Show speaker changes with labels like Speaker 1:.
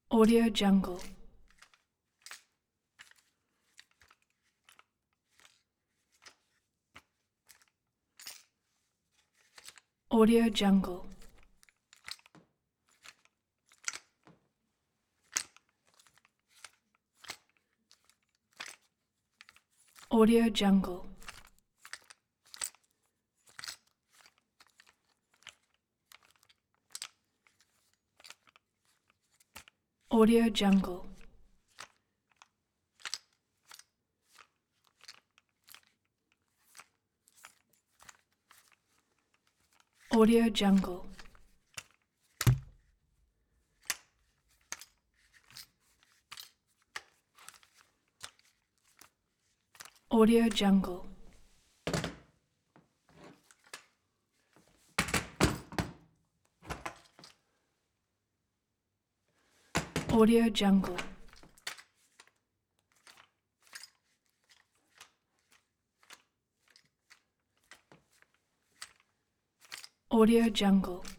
Speaker 1: Audio Jungle. Audio Jungle. Audio Jungle. Audio Jungle. Audio Jungle. Audio Jungle. Audio Jungle. Audio Jungle.